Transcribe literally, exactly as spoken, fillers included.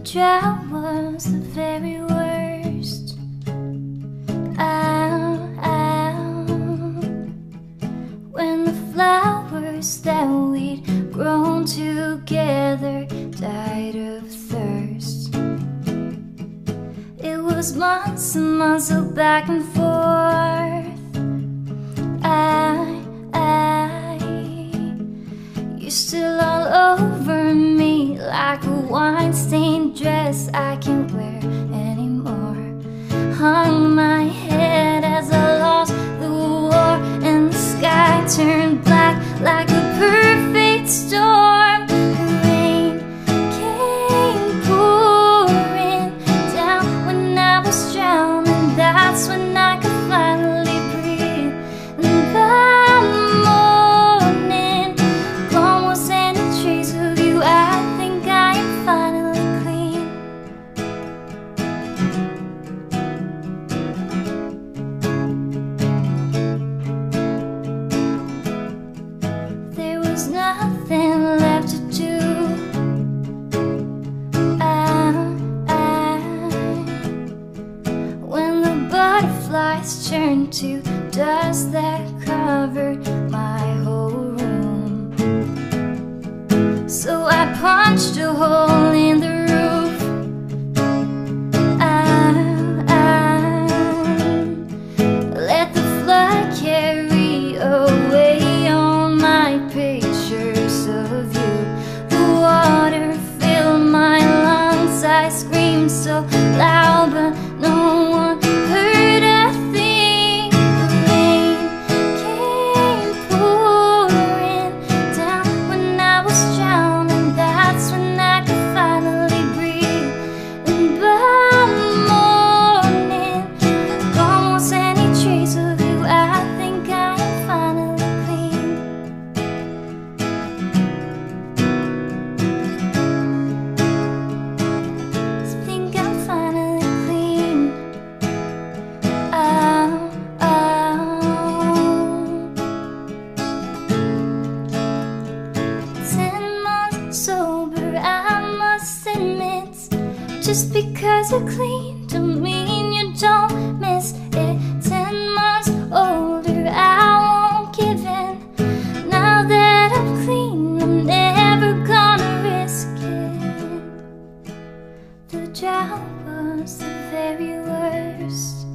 drought was the very worst. Ow, ow. When the flowers that we'd grown together died of thirst. It was months and months of back and forth. I, I, you're still all over me like a wine-stained dress I can't wear anymore. Hung my head as I lost the war, and the sky turned black like a perfect storm. The rain came pouring down when I was drowning. That's when I could finally breathe. And by morning, gone was any trace of you. I think I am finally clean. There was nothing left to do. I, I, when the butterflies turned to dust that covered my whole room. So I punched a hole in the roof. I, I let the flood carry away all my pictures of you. The water filled my lungs. I screamed so loud, but no one heard a thing. The rain came pouring down when I was drowning. That's when I could finally breathe. And by morning, gone was any trace of you. I think I am finally clean. I think I'm finally clean. Oh, oh. Ten months sober, I must admit. Just because you're clean don't mean you don't miss it. Ten months older, I won't give in. Now that I'm clean, I'm never gonna risk it. The drought was the very worst.